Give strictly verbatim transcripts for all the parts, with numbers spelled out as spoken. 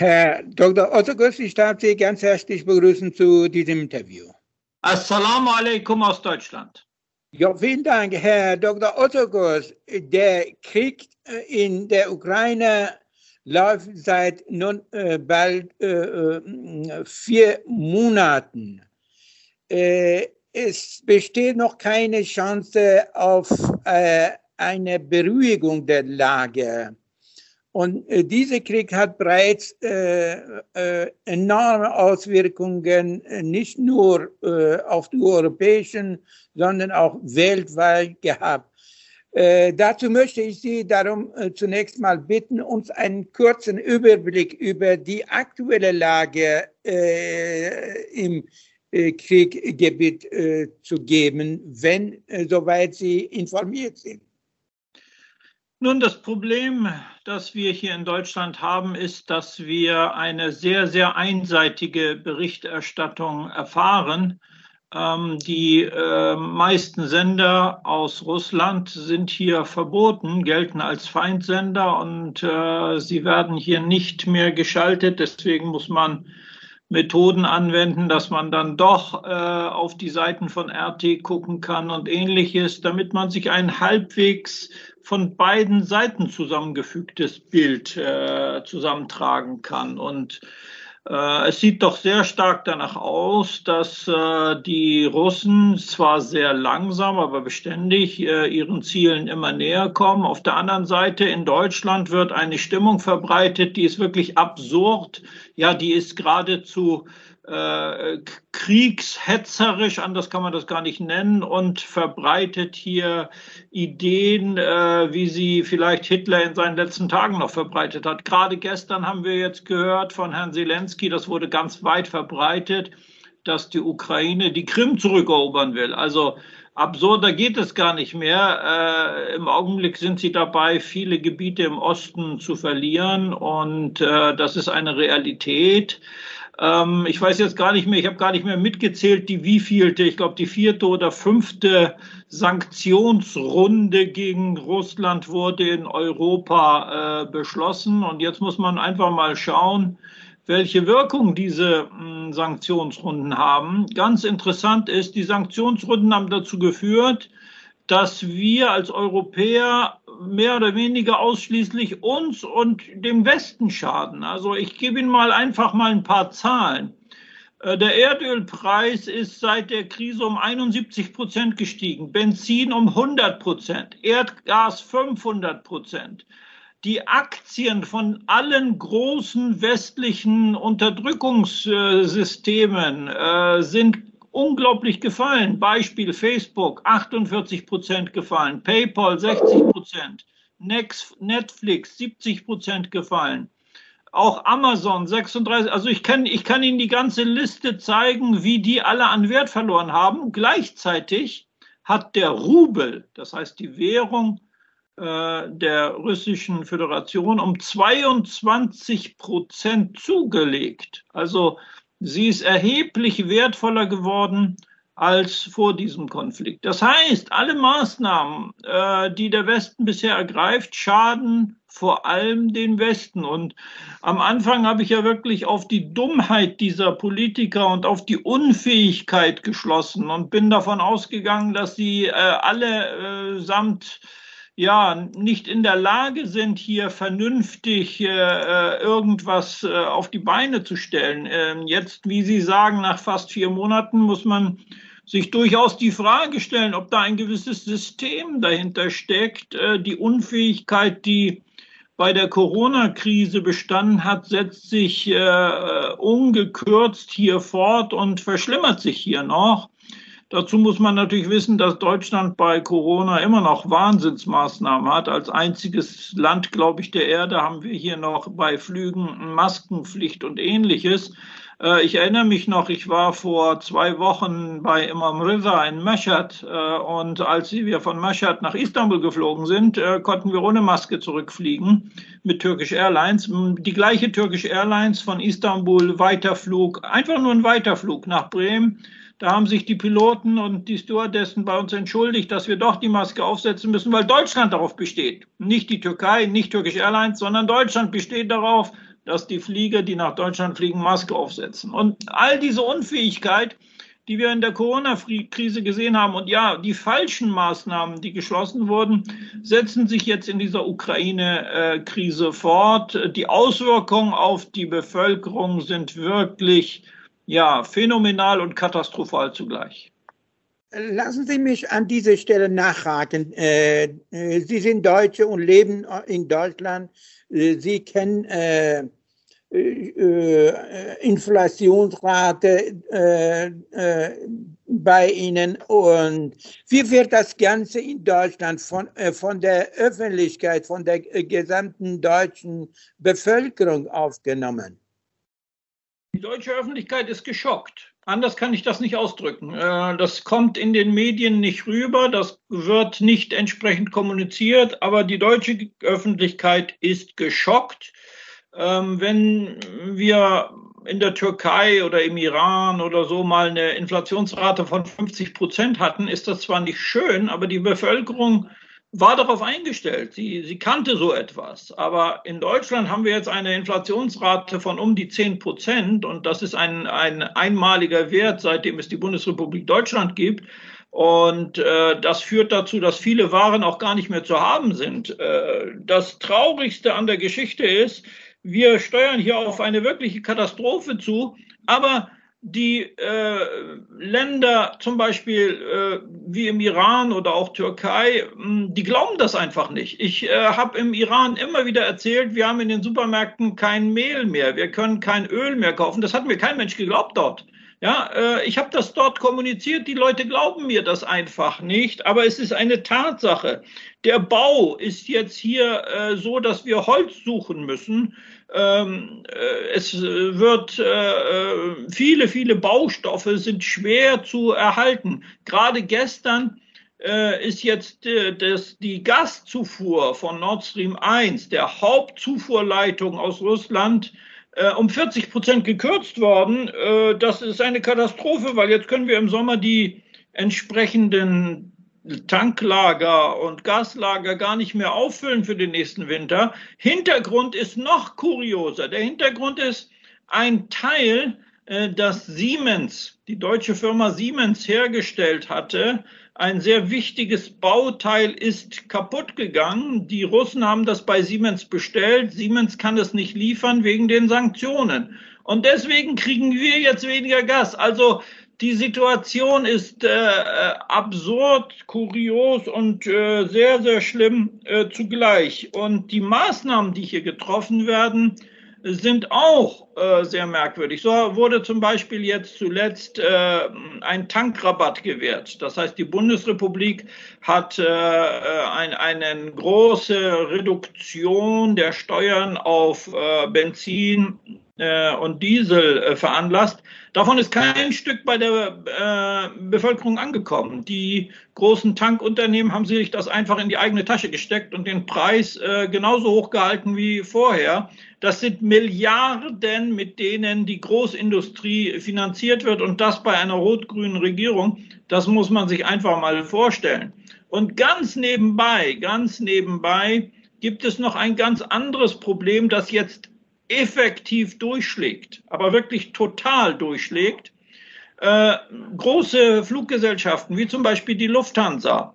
Herr Doktor Ozokos, ich darf Sie ganz herzlich begrüßen zu diesem Interview. Assalamu alaikum aus Deutschland. Ja, vielen Dank, Herr Doktor Ozokos. Der Krieg in der Ukraine läuft seit nun äh, bald äh, vier Monaten. Äh, es besteht noch keine Chance auf äh, eine Beruhigung der Lage. Und äh, dieser Krieg hat bereits äh, äh, enorme Auswirkungen, äh, nicht nur äh, auf die europäischen, sondern auch weltweit gehabt. Äh, dazu möchte ich Sie darum äh, zunächst mal bitten, uns einen kurzen Überblick über die aktuelle Lage äh, im äh, Kriegsgebiet äh, zu geben, wenn äh, soweit Sie informiert sind. Nun, das Problem, das wir hier in Deutschland haben, ist, dass wir eine sehr, sehr einseitige Berichterstattung erfahren. Ähm, die äh, meisten Sender aus Russland sind hier verboten, gelten als Feindsender und äh, sie werden hier nicht mehr geschaltet. Deswegen muss man Methoden anwenden, dass man dann doch äh, auf die Seiten von R T gucken kann und Ähnliches, damit man sich ein halbwegs von beiden Seiten zusammengefügtes Bild äh, zusammentragen kann. Und äh, es sieht doch sehr stark danach aus, dass äh, die Russen zwar sehr langsam, aber beständig äh, ihren Zielen immer näher kommen. Auf der anderen Seite in Deutschland wird eine Stimmung verbreitet, die ist wirklich absurd. Ja, die ist geradezu äh, kriegshetzerisch, anders kann man das gar nicht nennen, und verbreitet hier Ideen, äh, wie sie vielleicht Hitler in seinen letzten Tagen noch verbreitet hat. Gerade gestern haben wir jetzt gehört von Herrn Zelensky, das wurde ganz weit verbreitet, dass die Ukraine die Krim zurückerobern will. Also absurder geht es gar nicht mehr. Äh, im Augenblick sind sie dabei, viele Gebiete im Osten zu verlieren, und äh, das ist eine Realität. Ähm, ich weiß jetzt gar nicht mehr, ich habe gar nicht mehr mitgezählt, die wievielte, ich glaube die vierte oder fünfte Sanktionsrunde gegen Russland wurde in Europa äh, beschlossen. Und jetzt muss man einfach mal schauen, welche Wirkung diese mh, Sanktionsrunden haben. Ganz interessant ist, die Sanktionsrunden haben dazu geführt, dass wir als Europäer mehr oder weniger ausschließlich uns und dem Westen schaden. Also ich gebe Ihnen mal einfach mal ein paar Zahlen. Der Erdölpreis ist seit der Krise um einundsiebzig Prozent gestiegen, Benzin um hundert Prozent, Erdgas fünfhundert Prozent. Die Aktien von allen großen westlichen Unterdrückungssystemen äh, sind unglaublich gefallen. Beispiel Facebook, achtundvierzig Prozent gefallen, PayPal sechzig Prozent, Netflix siebzig Prozent gefallen, auch Amazon sechsunddreißig. Also ich kann, ich kann Ihnen die ganze Liste zeigen, wie die alle an Wert verloren haben. Gleichzeitig hat der Rubel, das heißt die Währung äh, der Russischen Föderation, um zweiundzwanzig Prozent zugelegt. Also sie ist erheblich wertvoller geworden als vor diesem Konflikt. Das heißt, alle Maßnahmen, äh, die der Westen bisher ergreift, schaden vor allem den Westen. Und am Anfang habe ich ja wirklich auf die Dummheit dieser Politiker und auf die Unfähigkeit geschlossen und bin davon ausgegangen, dass sie äh, alle äh, samt ja, nicht in der Lage sind, hier vernünftig äh, irgendwas äh, auf die Beine zu stellen. Ähm, jetzt, wie Sie sagen, nach fast vier Monaten muss man sich durchaus die Frage stellen, ob da ein gewisses System dahinter steckt. Äh, die Unfähigkeit, die bei der Corona-Krise bestanden hat, setzt sich äh, ungekürzt hier fort und verschlimmert sich hier noch. Dazu muss man natürlich wissen, dass Deutschland bei Corona immer noch Wahnsinnsmaßnahmen hat. Als einziges Land, glaube ich, der Erde haben wir hier noch bei Flügen Maskenpflicht und Ähnliches. Ich erinnere mich noch, ich war vor zwei Wochen bei Imam Reza in Mashhad und als wir von Mashhad nach Istanbul geflogen sind, konnten wir ohne Maske zurückfliegen mit Turkish Airlines. Die gleiche Turkish Airlines von Istanbul Weiterflug, einfach nur ein Weiterflug nach Bremen. Da haben sich die Piloten und die Stewardessen bei uns entschuldigt, dass wir doch die Maske aufsetzen müssen, weil Deutschland darauf besteht. Nicht die Türkei, nicht Turkish Airlines, sondern Deutschland besteht darauf, dass die Flieger, die nach Deutschland fliegen, Maske aufsetzen. Und all diese Unfähigkeit, die wir in der Corona-Krise gesehen haben, und ja, die falschen Maßnahmen, die geschlossen wurden, setzen sich jetzt in dieser Ukraine-Krise fort. Die Auswirkungen auf die Bevölkerung sind wirklich, ja, phänomenal und katastrophal zugleich. Lassen Sie mich an dieser Stelle nachhaken. Sie sind Deutsche und leben in Deutschland. Sie kennen äh, äh, Inflationsrate äh, äh, bei Ihnen. Und wie wird das Ganze in Deutschland von, äh, von der Öffentlichkeit, von der äh, gesamten deutschen Bevölkerung aufgenommen? Die deutsche Öffentlichkeit ist geschockt. Anders kann ich das nicht ausdrücken. Das kommt in den Medien nicht rüber, das wird nicht entsprechend kommuniziert, aber die deutsche Öffentlichkeit ist geschockt. Wenn wir in der Türkei oder im Iran oder so mal eine Inflationsrate von fünfzig Prozent hatten, ist das zwar nicht schön, aber die Bevölkerung war darauf eingestellt. Sie, sie kannte so etwas. Aber in Deutschland haben wir jetzt eine Inflationsrate von um die zehn Prozent. Und das ist ein, ein einmaliger Wert, seitdem es die Bundesrepublik Deutschland gibt. Und äh, das führt dazu, dass viele Waren auch gar nicht mehr zu haben sind. Äh, das Traurigste an der Geschichte ist, wir steuern hier auf eine wirkliche Katastrophe zu. Aber die äh, Länder, zum Beispiel äh, wie im Iran oder auch Türkei, mh, die glauben das einfach nicht. Ich äh, habe im Iran immer wieder erzählt, wir haben in den Supermärkten kein Mehl mehr, wir können kein Öl mehr kaufen. Das hat mir kein Mensch geglaubt dort. Ja, äh, ich habe das dort kommuniziert, die Leute glauben mir das einfach nicht, aber es ist eine Tatsache. Der Bau ist jetzt hier äh, so, dass wir Holz suchen müssen. Ähm, äh, es wird äh, viele, viele Baustoffe sind schwer zu erhalten. Gerade gestern äh, ist jetzt äh, das, die Gaszufuhr von Nord Stream eins, der Hauptzufuhrleitung aus Russland, äh, um vierzig Prozent gekürzt worden. Äh, das ist eine Katastrophe, weil jetzt können wir im Sommer die entsprechenden Tanklager und Gaslager gar nicht mehr auffüllen für den nächsten Winter. Hintergrund ist noch kurioser. Der Hintergrund ist ein Teil, äh, das Siemens, die deutsche Firma Siemens hergestellt hatte. Ein sehr wichtiges Bauteil ist kaputt gegangen. Die Russen haben das bei Siemens bestellt. Siemens kann es nicht liefern wegen den Sanktionen. Und deswegen kriegen wir jetzt weniger Gas. Also die Situation ist äh, absurd, kurios und äh, sehr, sehr schlimm äh, zugleich. Und die Maßnahmen, die hier getroffen werden, sind auch äh, sehr merkwürdig. So wurde zum Beispiel jetzt zuletzt äh, ein Tankrabatt gewährt. Das heißt, die Bundesrepublik hat äh, ein, eine große Reduktion der Steuern auf äh, Benzin äh, und Diesel äh, veranlasst. Davon ist kein Stück bei der äh, Bevölkerung angekommen. Die großen Tankunternehmen haben sich das einfach in die eigene Tasche gesteckt und den Preis äh, genauso hoch gehalten wie vorher. Das sind Milliarden, mit denen die Großindustrie finanziert wird, und das bei einer rot-grünen Regierung. Das muss man sich einfach mal vorstellen. Und ganz nebenbei, ganz nebenbei gibt es noch ein ganz anderes Problem, das jetzt effektiv durchschlägt, aber wirklich total durchschlägt. Äh, große Fluggesellschaften, wie zum Beispiel die Lufthansa,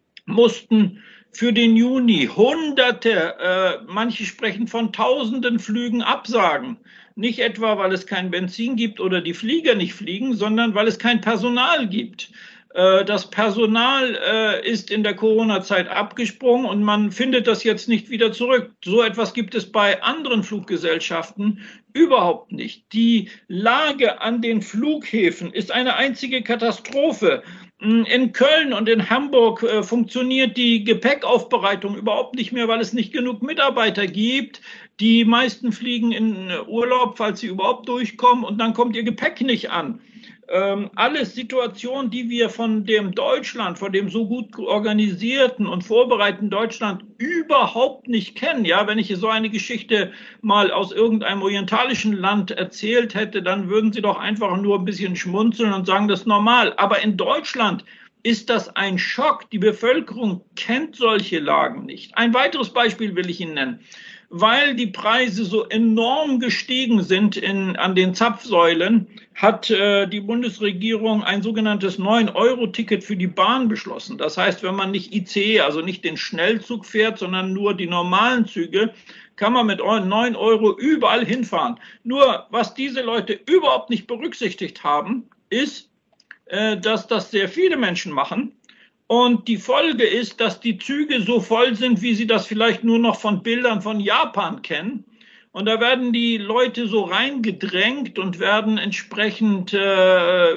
mussten für den Juni Hunderte, äh, manche sprechen von Tausenden Flügen absagen. Nicht etwa, weil es kein Benzin gibt oder die Flieger nicht fliegen, sondern weil es kein Personal gibt. Äh, das Personal äh, ist in der Corona-Zeit abgesprungen und man findet das jetzt nicht wieder zurück. So etwas gibt es bei anderen Fluggesellschaften überhaupt nicht. Die Lage an den Flughäfen ist eine einzige Katastrophe. In Köln und in Hamburg äh, funktioniert die Gepäckaufbereitung überhaupt nicht mehr, weil es nicht genug Mitarbeiter gibt. Die meisten fliegen in Urlaub, falls sie überhaupt durchkommen, und dann kommt ihr Gepäck nicht an. Ähm, alles Situationen, die wir von dem Deutschland, von dem so gut organisierten und vorbereiteten Deutschland überhaupt nicht kennen. Ja, wenn ich so eine Geschichte mal aus irgendeinem orientalischen Land erzählt hätte, dann würden Sie doch einfach nur ein bisschen schmunzeln und sagen, das ist normal. Aber in Deutschland ist das ein Schock. Die Bevölkerung kennt solche Lagen nicht. Ein weiteres Beispiel will ich Ihnen nennen. weil die Preise so enorm gestiegen sind in, an den Zapfsäulen, hat äh, die Bundesregierung ein sogenanntes neun Euro Ticket für die Bahn beschlossen. Das heißt, wenn man nicht I C E, also nicht den Schnellzug fährt, sondern nur die normalen Züge, kann man mit neun Euro überall hinfahren. Nur, was diese Leute überhaupt nicht berücksichtigt haben, ist, äh, dass das sehr viele Menschen machen. Und die Folge ist, dass die Züge so voll sind, wie Sie das vielleicht nur noch von Bildern von Japan kennen. Und da werden die Leute so reingedrängt und werden entsprechend äh,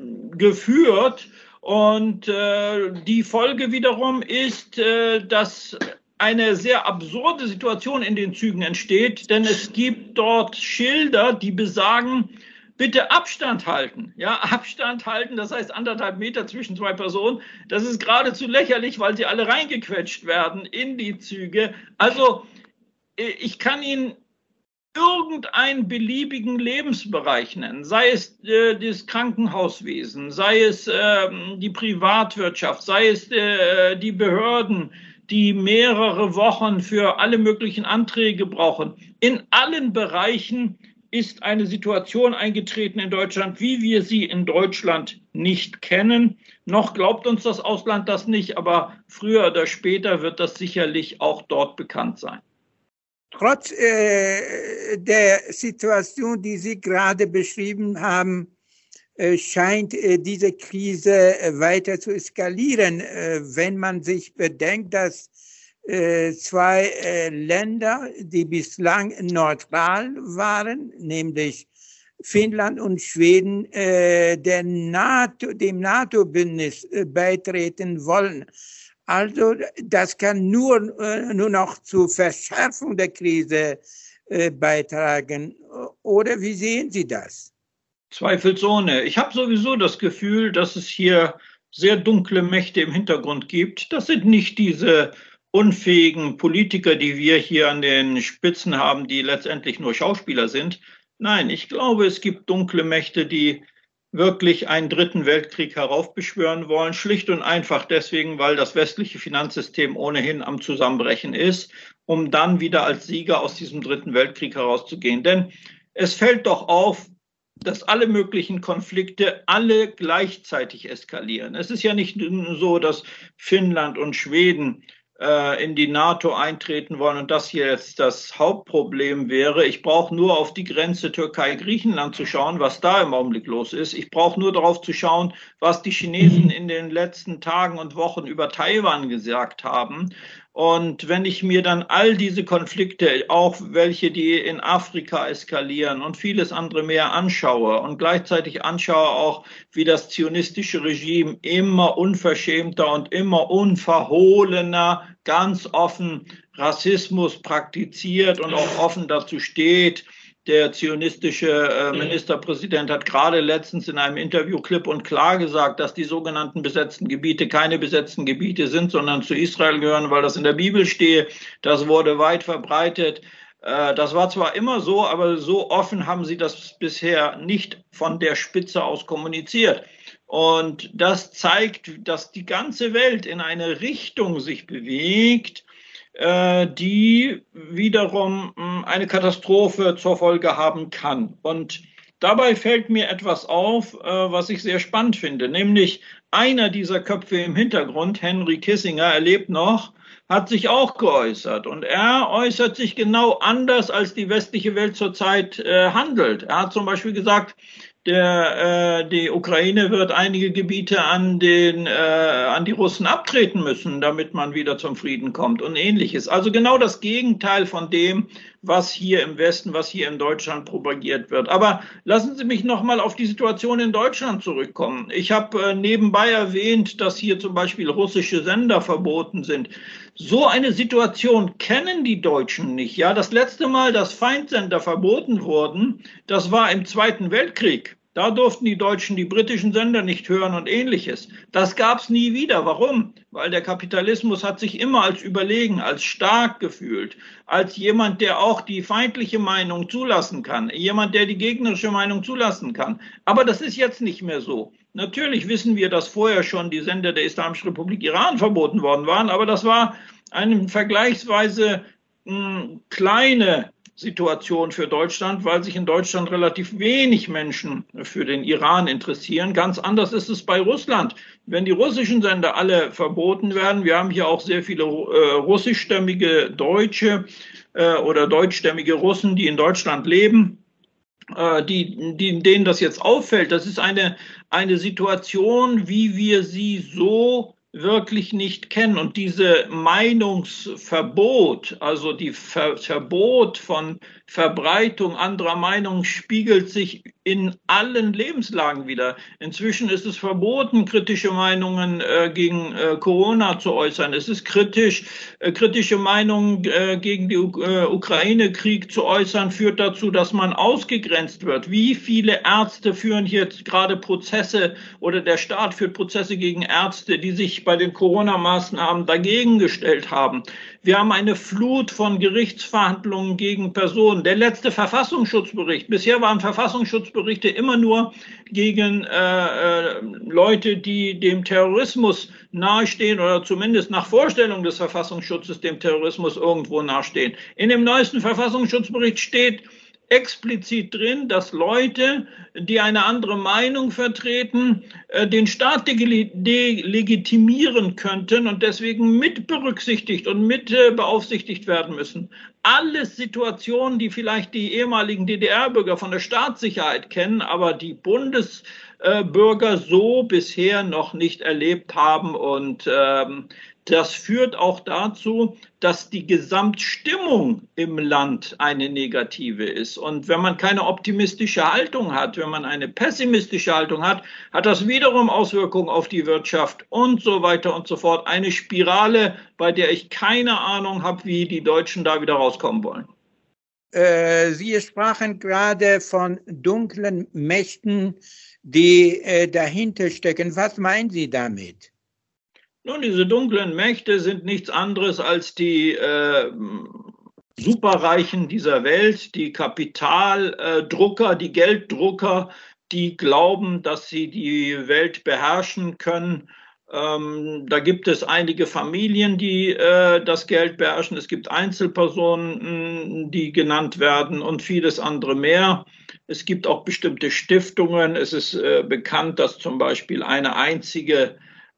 geführt. Und äh, die Folge wiederum ist, äh, dass eine sehr absurde Situation in den Zügen entsteht, denn es gibt dort Schilder, die besagen, bitte Abstand halten. Ja, Abstand halten, das heißt anderthalb Meter zwischen zwei Personen. Das ist geradezu lächerlich, weil sie alle reingequetscht werden in die Züge. Also ich kann Ihnen irgendeinen beliebigen Lebensbereich nennen, sei es äh, das Krankenhauswesen, sei es äh, die Privatwirtschaft, sei es äh, die Behörden, die mehrere Wochen für alle möglichen Anträge brauchen. In allen Bereichen ist eine Situation eingetreten in Deutschland, wie wir sie in Deutschland nicht kennen. Noch glaubt uns das Ausland das nicht, aber früher oder später wird das sicherlich auch dort bekannt sein. Trotz äh, der Situation, die Sie gerade beschrieben haben, äh, scheint äh, diese Krise äh, weiter zu eskalieren, äh, wenn man sich bedenkt, dass Äh, zwei äh, Länder, die bislang neutral waren, nämlich Finnland und Schweden, äh, der NATO, dem NATO-Bündnis äh, beitreten wollen. Also das kann nur, äh, nur noch zur Verschärfung der Krise äh, beitragen. Oder wie sehen Sie das? Zweifelsohne. Ich habe sowieso das Gefühl, dass es hier sehr dunkle Mächte im Hintergrund gibt. Das sind nicht diese unfähigen Politiker, die wir hier an den Spitzen haben, die letztendlich nur Schauspieler sind. Nein, ich glaube, es gibt dunkle Mächte, die wirklich einen dritten Weltkrieg heraufbeschwören wollen, schlicht und einfach deswegen, weil das westliche Finanzsystem ohnehin am Zusammenbrechen ist, um dann wieder als Sieger aus diesem dritten Weltkrieg herauszugehen. Denn es fällt doch auf, dass alle möglichen Konflikte alle gleichzeitig eskalieren. Es ist ja nicht so, dass Finnland und Schweden in die NATO eintreten wollen und das hier jetzt das Hauptproblem wäre. Ich brauche nur auf die Grenze Türkei-Griechenland zu schauen, was da im Augenblick los ist. Ich brauche nur darauf zu schauen, was die Chinesen in den letzten Tagen und Wochen über Taiwan gesagt haben. Und wenn ich mir dann all diese Konflikte, auch welche, die in Afrika eskalieren und vieles andere mehr anschaue und gleichzeitig anschaue auch, wie das zionistische Regime immer unverschämter und immer unverhohlener, ganz offen Rassismus praktiziert und auch offen dazu steht. Der zionistische äh, Ministerpräsident hat gerade letztens in einem Interview klipp und klar gesagt, dass die sogenannten besetzten Gebiete keine besetzten Gebiete sind, sondern zu Israel gehören, weil das in der Bibel steht. Das wurde weit verbreitet. Äh, das war zwar immer so, aber so offen haben sie das bisher nicht von der Spitze aus kommuniziert. Und das zeigt, dass die ganze Welt in eine Richtung sich bewegt, die wiederum eine Katastrophe zur Folge haben kann. Und dabei fällt mir etwas auf, was ich sehr spannend finde, nämlich einer dieser Köpfe im Hintergrund, Henry Kissinger, er lebt noch, hat sich auch geäußert. Und er äußert sich genau anders, als die westliche Welt zurzeit äh, handelt. Er hat zum Beispiel gesagt, Der, äh, die Ukraine wird einige Gebiete an, den, äh, an die Russen abtreten müssen, damit man wieder zum Frieden kommt und Ähnliches. Also genau das Gegenteil von dem, was hier im Westen, was hier in Deutschland propagiert wird. Aber lassen Sie mich noch mal auf die Situation in Deutschland zurückkommen. Ich habe äh, nebenbei erwähnt, dass hier zum Beispiel russische Sender verboten sind. So eine Situation kennen die Deutschen nicht. Ja, das letzte Mal, dass Feindsender verboten wurden, das war im Zweiten Weltkrieg. Da durften die Deutschen die britischen Sender nicht hören und Ähnliches. Das gab es nie wieder. Warum? Weil der Kapitalismus hat sich immer als überlegen, als stark gefühlt, als jemand, der auch die feindliche Meinung zulassen kann, jemand, der die gegnerische Meinung zulassen kann. Aber das ist jetzt nicht mehr so. Natürlich wissen wir, dass vorher schon die Sender der Islamischen Republik Iran verboten worden waren, aber das war eine vergleichsweise mh, kleine Situation für Deutschland, weil sich in Deutschland relativ wenig Menschen für den Iran interessieren. Ganz anders ist es bei Russland. Wenn die russischen Sender alle verboten werden, wir haben hier auch sehr viele äh, russischstämmige Deutsche äh, oder deutschstämmige Russen, die in Deutschland leben, äh, die, die, denen das jetzt auffällt. Das ist eine, eine Situation, wie wir sie so wirklich nicht kennen. Und diese Meinungsverbot, also die Ver Verbot von Verbreitung anderer Meinungen, spiegelt sich in allen Lebenslagen wieder. Inzwischen ist es verboten, kritische Meinungen äh, gegen äh, Corona zu äußern. Es ist kritisch, äh, kritische Meinungen äh, gegen den äh, Ukraine-Krieg zu äußern, führt dazu, dass man ausgegrenzt wird. Wie viele Ärzte führen jetzt gerade Prozesse oder der Staat führt Prozesse gegen Ärzte, die sich bei den Corona-Maßnahmen dagegen gestellt haben? Wir haben eine Flut von Gerichtsverhandlungen gegen Personen. Der letzte Verfassungsschutzbericht, bisher waren Verfassungsschutzberichte immer nur gegen äh, äh, Leute, die dem Terrorismus nahestehen oder zumindest nach Vorstellung des Verfassungsschutzes dem Terrorismus irgendwo nahestehen. In dem neuesten Verfassungsschutzbericht steht explizit drin, dass Leute, die eine andere Meinung vertreten, den Staat delegitimieren könnten und deswegen mit berücksichtigt und mit beaufsichtigt werden müssen. Alles Situationen, die vielleicht die ehemaligen D D R-Bürger von der Staatssicherheit kennen, aber die Bundesbürger so bisher noch nicht erlebt haben. Und ähm, das führt auch dazu, dass die Gesamtstimmung im Land eine negative ist. Und wenn man keine optimistische Haltung hat, wenn man eine pessimistische Haltung hat, hat das wiederum Auswirkungen auf die Wirtschaft und so weiter und so fort. Eine Spirale, bei der ich keine Ahnung habe, wie die Deutschen da wieder rauskommen wollen. Äh, Sie sprachen gerade von dunklen Mächten, die äh, dahinter stecken. Was meinen Sie damit? Nun, diese dunklen Mächte sind nichts anderes als die äh, Superreichen dieser Welt, die Kapitaldrucker, die Gelddrucker, die glauben, dass sie die Welt beherrschen können. Ähm, da gibt es einige Familien, die äh, das Geld beherrschen. Es gibt Einzelpersonen, die genannt werden und vieles andere mehr. Es gibt auch bestimmte Stiftungen. Es ist äh, bekannt, dass zum Beispiel eine einzige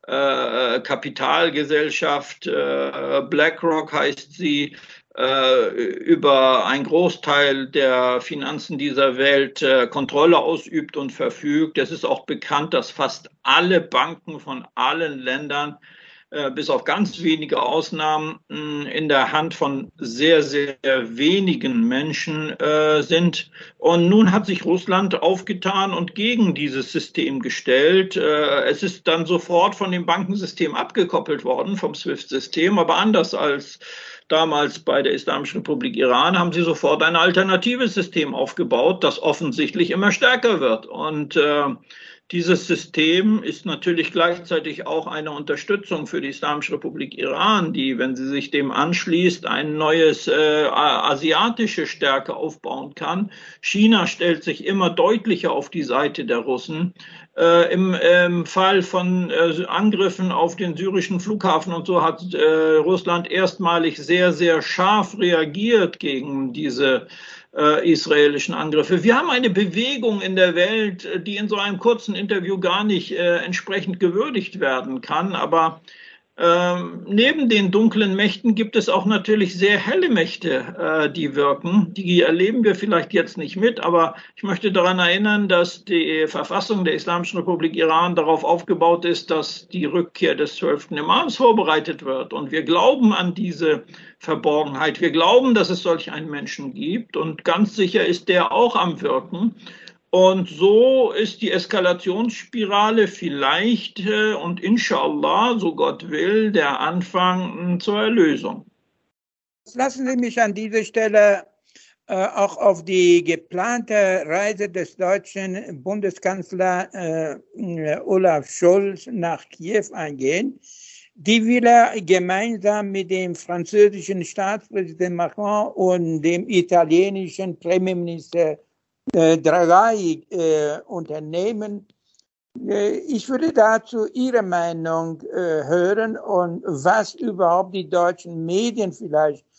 Äh, Kapitalgesellschaft, äh, BlackRock heißt sie, äh, über einen Großteil der Finanzen dieser Welt äh, Kontrolle ausübt und verfügt. Es ist auch bekannt, dass fast alle Banken von allen Ländern, äh, bis auf ganz wenige Ausnahmen, mh, in der Hand von sehr, sehr wenigen Menschen äh, sind. Und nun hat sich Russland aufgetan und gegen dieses System gestellt. Äh, es ist dann sofort von dem Bankensystem abgekoppelt worden, vom SWIFT-System, aber anders als damals bei der Islamischen Republik Iran haben sie sofort ein alternatives System aufgebaut, das offensichtlich immer stärker wird. Und äh, dieses System ist natürlich gleichzeitig auch eine Unterstützung für die Islamische Republik Iran, die, wenn sie sich dem anschließt, ein neues äh, asiatische Stärke aufbauen kann. China stellt sich immer deutlicher auf die Seite der Russen. Äh, im, im Fall von äh, Angriffen auf den syrischen Flughafen und so hat äh, Russland erstmalig sehr, sehr scharf reagiert gegen diese Äh, israelischen Angriffe. Wir haben eine Bewegung in der Welt, die in so einem kurzen Interview gar nicht äh, entsprechend gewürdigt werden kann. Aber äh, neben den dunklen Mächten gibt es auch natürlich sehr helle Mächte, äh, die wirken. Die erleben wir vielleicht jetzt nicht mit, aber ich möchte daran erinnern, dass die Verfassung der Islamischen Republik Iran darauf aufgebaut ist, dass die Rückkehr des zwölften Imams vorbereitet wird. Und wir glauben an diese Verborgenheit. Wir glauben, dass es solch einen Menschen gibt und ganz sicher ist der auch am Wirken. Und so ist die Eskalationsspirale vielleicht äh, und inshallah, so Gott will, der Anfang äh, zur Erlösung. Lassen Sie mich an dieser Stelle äh, auch auf die geplante Reise des deutschen Bundeskanzlers äh, Olaf Scholz nach Kiew eingehen. Die will er gemeinsam mit dem französischen Staatspräsidenten Macron und dem italienischen Premierminister äh, Draghi äh, unternehmen. Äh, ich würde dazu Ihre Meinung äh, hören und was überhaupt die deutschen Medien vielleicht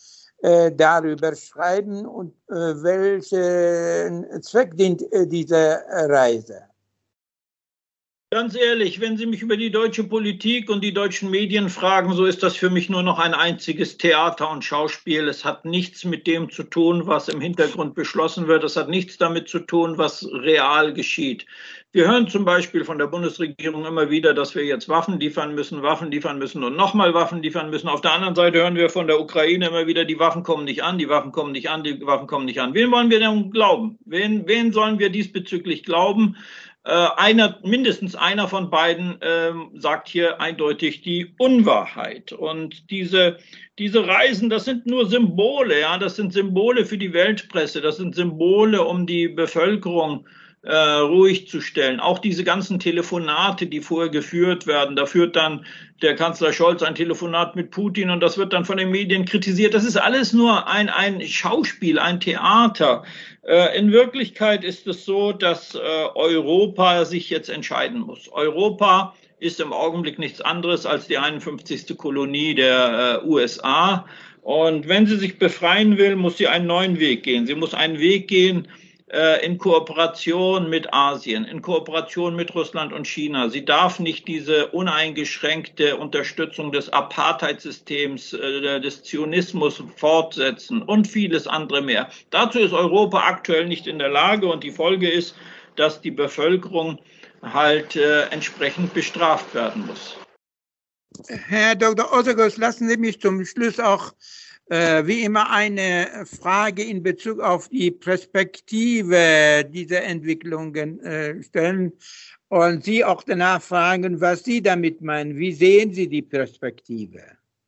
äh, darüber schreiben und äh, welchen Zweck dient äh, diese Reise? Ganz ehrlich, wenn Sie mich über die deutsche Politik und die deutschen Medien fragen, so ist das für mich nur noch ein einziges Theater und Schauspiel. Es hat nichts mit dem zu tun, was im Hintergrund beschlossen wird. Es hat nichts damit zu tun, was real geschieht. Wir hören zum Beispiel von der Bundesregierung immer wieder, dass wir jetzt Waffen liefern müssen, Waffen liefern müssen und nochmal Waffen liefern müssen. Auf der anderen Seite hören wir von der Ukraine immer wieder, die Waffen kommen nicht an, die Waffen kommen nicht an, die Waffen kommen nicht an. Wen wollen wir denn glauben? Wen, wen sollen wir diesbezüglich glauben? Äh, einer, mindestens einer von beiden ähm, sagt hier eindeutig die Unwahrheit. Und diese, diese Reisen, das sind nur Symbole, ja, das sind Symbole für die Weltpresse, das sind Symbole, um die Bevölkerung äh, ruhig zu stellen. Auch diese ganzen Telefonate, die vorher geführt werden, da führt dann der Kanzler Scholz ein Telefonat mit Putin und das wird dann von den Medien kritisiert. Das ist alles nur ein, ein Schauspiel, ein Theater. Äh, in Wirklichkeit ist es so, dass äh, Europa sich jetzt entscheiden muss. Europa ist im Augenblick nichts anderes als die einundfünfzigste Kolonie der äh, U S A. Und wenn sie sich befreien will, muss sie einen neuen Weg gehen. Sie muss einen Weg gehen, in Kooperation mit Asien, in Kooperation mit Russland und China. Sie darf nicht diese uneingeschränkte Unterstützung des Apartheidsystems, des Zionismus fortsetzen und vieles andere mehr. Dazu ist Europa aktuell nicht in der Lage und die Folge ist, dass die Bevölkerung halt äh, entsprechend bestraft werden muss. Herr Doktor Otterguss, lassen Sie mich zum Schluss auch Äh, wie immer eine Frage in Bezug auf die Perspektive dieser Entwicklungen äh, stellen und Sie auch danach fragen, was Sie damit meinen. Wie sehen Sie die Perspektive?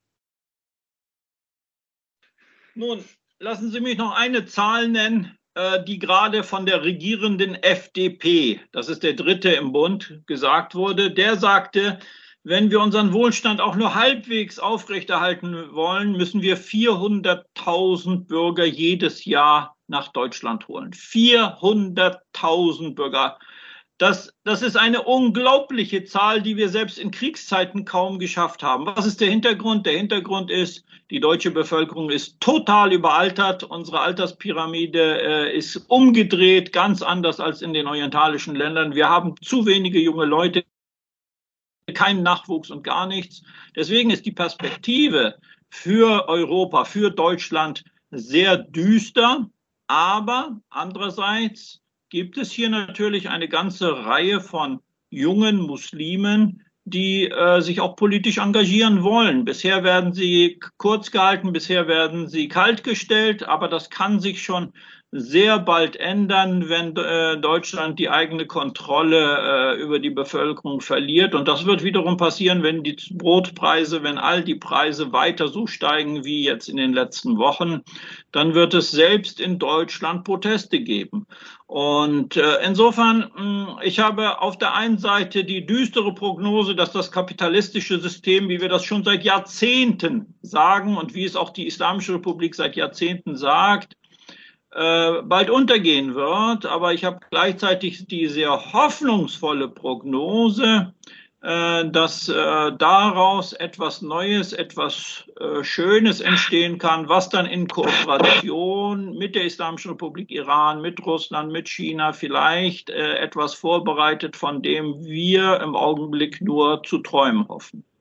Nun, lassen Sie mich noch eine Zahl nennen, äh, die gerade von der regierenden F D P, das ist der dritte im Bund, gesagt wurde. Der sagte, wenn wir unseren Wohlstand auch nur halbwegs aufrechterhalten wollen, müssen wir vierhunderttausend Bürger jedes Jahr nach Deutschland holen. vierhunderttausend Bürger. Das, das ist eine unglaubliche Zahl, die wir selbst in Kriegszeiten kaum geschafft haben. Was ist der Hintergrund? Der Hintergrund ist, die deutsche Bevölkerung ist total überaltert. Unsere Alterspyramide äh, ist umgedreht, ganz anders als in den orientalischen Ländern. Wir haben zu wenige junge Leute, keinen Nachwuchs und gar nichts. Deswegen ist die Perspektive für Europa, für Deutschland sehr düster. Aber andererseits gibt es hier natürlich eine ganze Reihe von jungen Muslimen, die äh, sich auch politisch engagieren wollen. Bisher werden sie kurz gehalten, bisher werden sie kaltgestellt, aber das kann sich schon sehr bald ändern, wenn äh, Deutschland die eigene Kontrolle äh, über die Bevölkerung verliert. Und das wird wiederum passieren, wenn die Brotpreise, wenn all die Preise weiter so steigen wie jetzt in den letzten Wochen, dann wird es selbst in Deutschland Proteste geben. Und äh, insofern, mh, ich habe auf der einen Seite die düstere Prognose, dass das kapitalistische System, wie wir das schon seit Jahrzehnten sagen und wie es auch die Islamische Republik seit Jahrzehnten sagt, bald untergehen wird, aber ich habe gleichzeitig die sehr hoffnungsvolle Prognose, dass daraus etwas Neues, etwas Schönes entstehen kann, was dann in Kooperation mit der Islamischen Republik Iran, mit Russland, mit China vielleicht etwas vorbereitet, von dem wir im Augenblick nur zu träumen hoffen.